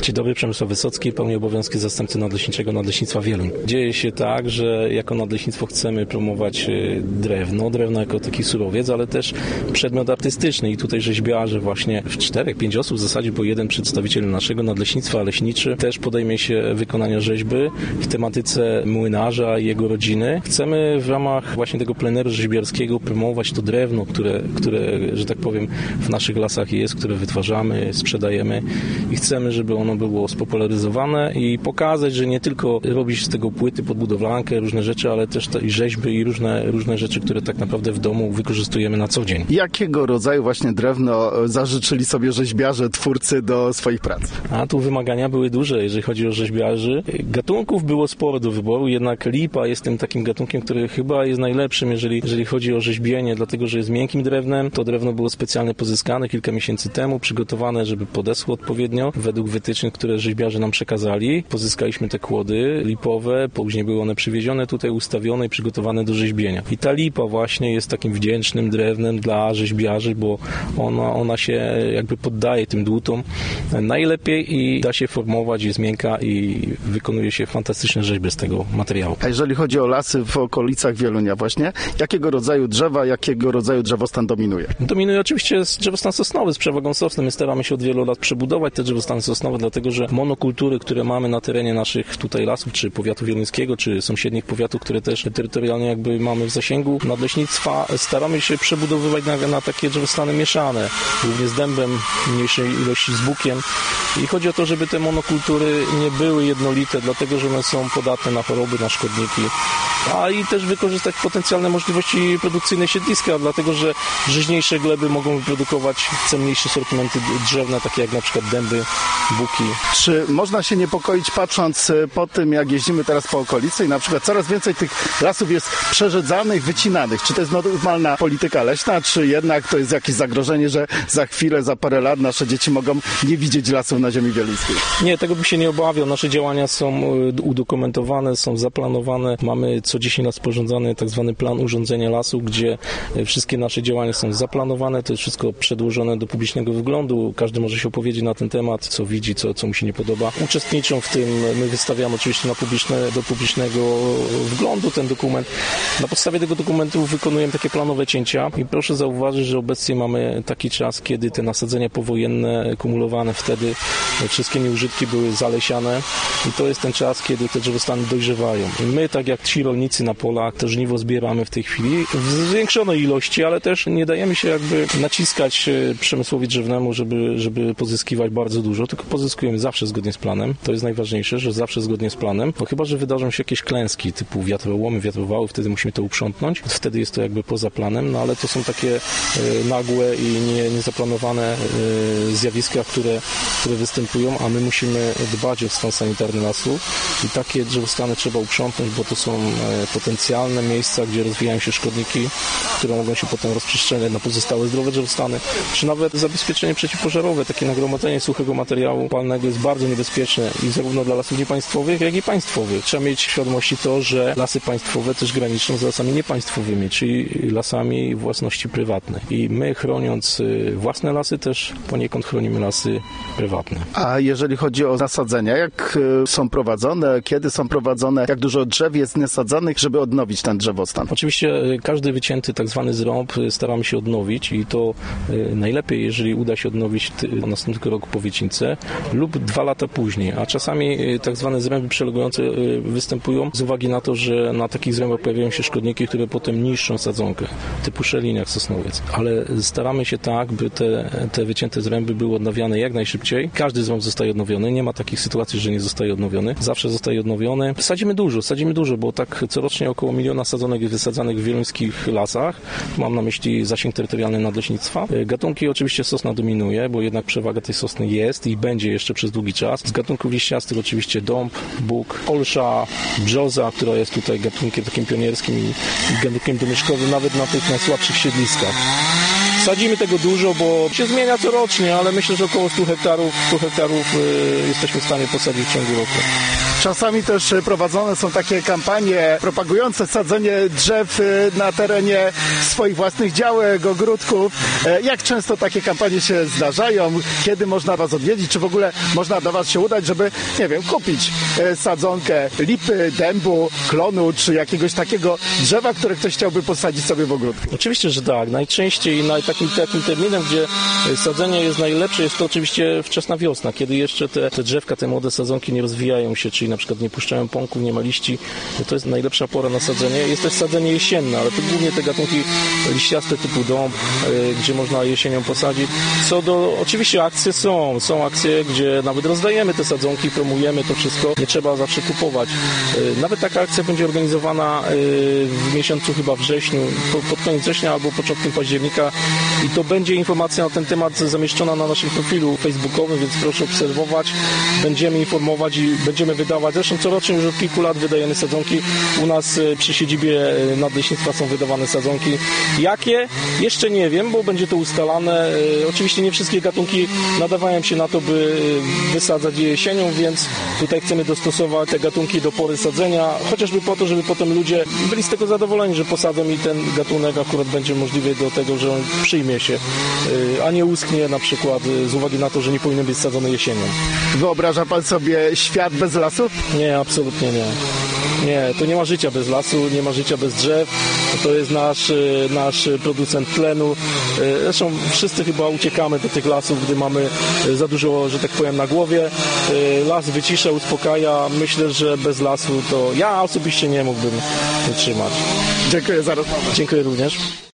Dzień dobry, Przemysław Wysocki, pełnię obowiązki zastępcy nadleśniczego Nadleśnictwa Wieluń. Dzieje się tak, że jako nadleśnictwo chcemy promować drewno jako taki surowiec, ale też przedmiot artystyczny i tutaj rzeźbiarze właśnie w 4-5 osób w zasadzie, bo jeden przedstawiciel naszego nadleśnictwa leśniczy też podejmie się wykonania rzeźby w tematyce młynarza i jego rodziny. Chcemy w ramach właśnie tego pleneru rzeźbiarskiego promować to drewno, które, że tak powiem, w naszych lasach jest, które wytwarzamy, sprzedajemy i chcemy, żeby ono było spopularyzowane i pokazać, że nie tylko robić z tego płyty pod budowlankę, różne rzeczy, ale też i rzeźby i różne rzeczy, które tak naprawdę w domu wykorzystujemy na co dzień. Jakiego rodzaju właśnie drewno zażyczyli sobie rzeźbiarze, twórcy do swoich prac? A tu wymagania były duże, jeżeli chodzi o rzeźbiarzy. Gatunków było sporo do wyboru, jednak lipa jest tym takim gatunkiem, który chyba jest najlepszym, jeżeli chodzi o rzeźbienie, dlatego, że jest miękkim drewnem. To drewno było specjalnie pozyskane kilka miesięcy temu, przygotowane, żeby podesło odpowiednio, według wytycznych, które rzeźbiarze nam przekazali. Pozyskaliśmy te kłody lipowe, później były one przywiezione tutaj, ustawione i przygotowane do rzeźbienia. I ta lipa właśnie jest takim wdzięcznym drewnem dla rzeźbiarzy, bo ona się jakby poddaje tym dłutom najlepiej i da się formować, jest miękka i wykonuje się fantastyczne rzeźby z tego materiału. A jeżeli chodzi o lasy w okolicach Wielunia właśnie, jakiego rodzaju drzewa, jakiego rodzaju drzewostan dominuje? Dominuje oczywiście drzewostan sosnowy z przewagą sosny. My staramy się od wielu lat przebudować te drzewostany sosnowe, dlatego że monokultury, które mamy na terenie naszych tutaj lasów, czy powiatu wieluńskiego, czy sąsiednich powiatów, które też terytorialnie jakby mamy w zasięgu nadleśnictwa, staramy się przebudowywać na takie drzewostany mieszane, głównie z dębem, mniejszej ilości z bukiem. I chodzi o to, żeby te monokultury nie były jednolite, dlatego że one są podatne na choroby, na szkodniki, a i też wykorzystać potencjalne możliwości produkcyjne siedliska, dlatego że żyźniejsze gleby mogą wyprodukować cenniejsze sortymenty drzewne, takie jak na przykład dęby, buki. Czy można się niepokoić, patrząc po tym, jak jeździmy teraz po okolicy i na przykład coraz więcej tych lasów jest przerzedzanych, wycinanych? Czy to jest normalna polityka leśna, czy jednak to jest jakieś zagrożenie, że za chwilę, za parę lat nasze dzieci mogą nie widzieć lasów na ziemi wieluńskiej? Nie, tego bym się nie obawiał. Nasze działania są udokumentowane, są zaplanowane. Mamy co 10 lat sporządzany tak zwany plan urządzenia lasu, gdzie wszystkie nasze działania są zaplanowane. To jest wszystko przedłożone do publicznego wyglądu. Każdy może się opowiedzieć na ten temat, co widzi, co mu się nie podoba. Uczestniczą w tym. My wystawiamy oczywiście do publicznego wglądu ten dokument. Na podstawie tego dokumentu wykonujemy takie planowe cięcia i proszę zauważyć, że obecnie mamy taki czas, kiedy te nasadzenia powojenne kumulowane wtedy, wszystkie nieużytki były zalesiane i to jest ten czas, kiedy te drzewostany dojrzewają. I my, tak jak ci rolnicy na polach, to żniwo zbieramy w tej chwili w zwiększonej ilości, ale też nie dajemy się jakby naciskać przemysłowi drzewnemu, żeby pozyskiwać bardzo dużo, tylko pozyskujemy zawsze zgodnie z planem. To jest najważniejsze, że zawsze zgodnie z planem, bo chyba że wydarzą się jakieś klęski typu wiatrołomy, wiatrowały, wtedy musimy to uprzątnąć. Wtedy jest to jakby poza planem, no ale to są takie nagłe i niezaplanowane zjawiska, które występują, a my musimy dbać o stan sanitarny lasu i takie drzewostany trzeba uprzątnąć, bo to są potencjalne miejsca, gdzie rozwijają się szkodniki, które mogą się potem rozprzestrzeniać na pozostałe zdrowe drzewostany, czy nawet zabezpieczenie przeciwpożarowe. Takie nagromadzenie suchego materiału palnego jest bardzo niebezpieczne i zarówno dla lasów niepaństwowych, jak i państwowych. Trzeba mieć w świadomości to, że lasy państwowe też graniczą z lasami niepaństwowymi, czyli lasami własności prywatnej. I my, chroniąc własne lasy, też poniekąd chronimy lasy prywatne. A jeżeli chodzi o nasadzenia, jak są prowadzone, kiedy są prowadzone, jak dużo drzew jest nasadzanych, żeby odnowić ten drzewostan? Oczywiście każdy wycięty tak zwany zrąb staramy się odnowić i to najlepiej, jeżeli uda się odnowić następnego roku po wycince lub 2 lata później, a czasami tak zwane zręby przelegujące występują z uwagi na to, że na takich zrębach pojawiają się szkodniki, które potem niszczą sadzonkę, typu szeliniak, sosnowiec. Ale staramy się tak, by te wycięte zręby były odnawiane jak najszybciej. Każdy zrąb zostaje odnowiony, nie ma takich sytuacji, że nie zostaje odnowiony. Zawsze zostaje odnowiony. Sadzimy dużo, bo tak corocznie około 1 000 000 sadzonek jest wysadzanych w wieluńskich lasach. Mam na myśli zasięg terytorialny nadleśnictwa. Gatunki oczywiście sosna dominuje, bo jednak przewaga tej sosny jest i będzie jeszcze przez długi czas. Z gatunków liściastych oczywiście dąb, bóg, olsza, brzoza, która jest tutaj gatunkiem takim pionierskim i gatunkiem domieszkowym nawet na tych najsłabszych siedliskach. Sadzimy tego dużo, bo się zmienia corocznie, ale myślę, że około 100 hektarów jesteśmy w stanie posadzić w ciągu roku. Czasami też prowadzone są takie kampanie propagujące sadzenie drzew na terenie swoich własnych działek, ogródków. Jak często takie kampanie się zdarzają? Kiedy można Was odwiedzić? Czy w ogóle można do Was się udać, żeby, nie wiem, kupić sadzonkę lipy, dębu, klonu, czy jakiegoś takiego drzewa, które ktoś chciałby posadzić sobie w ogródku? Oczywiście, że tak. Najczęściej takim terminem, gdzie sadzenie jest najlepsze, jest to oczywiście wczesna wiosna, kiedy jeszcze te drzewka, te młode sadzonki nie rozwijają się, czyli na przykład nie puszczają pąków, nie ma liści. To jest najlepsza pora na sadzenie. Jest też sadzenie jesienne, ale to głównie te gatunki liściaste typu dąb, gdzie można jesienią posadzić. Oczywiście akcje są akcje, gdzie nawet rozdajemy te sadzonki, promujemy to wszystko. Nie trzeba zawsze kupować. Nawet taka akcja będzie organizowana w miesiącu chyba wrześniu, pod koniec września albo początkiem października i to będzie informacja na ten temat zamieszczona na naszym profilu facebookowym, więc proszę obserwować. Będziemy informować i będziemy wydawać. Zresztą corocznie już od kilku lat wydajemy sadzonki. U nas przy siedzibie Nadleśnictwa są wydawane sadzonki. Jakie? Jeszcze nie wiem, bo będzie to ustalane. Oczywiście nie wszystkie gatunki nadawają się na to, by wysadzać je jesienią, więc tutaj chcemy dostosować te gatunki do pory sadzenia, chociażby po to, żeby potem ludzie byli z tego zadowoleni, że posadzą i ten gatunek akurat będzie możliwy do tego, że on przyjmie się, a nie uschnie na przykład z uwagi na to, że nie powinien być sadzony jesienią. Wyobraża Pan sobie świat bez lasów? Nie, absolutnie nie. Nie, to nie ma życia bez lasu, nie ma życia bez drzew. To jest nasz producent tlenu. Zresztą wszyscy chyba uciekamy do tych lasów, gdy mamy za dużo, że tak powiem, na głowie. Las wycisza, uspokaja. Myślę, że bez lasu to ja osobiście nie mógłbym wytrzymać. Dziękuję za rozmowę. Dziękuję również.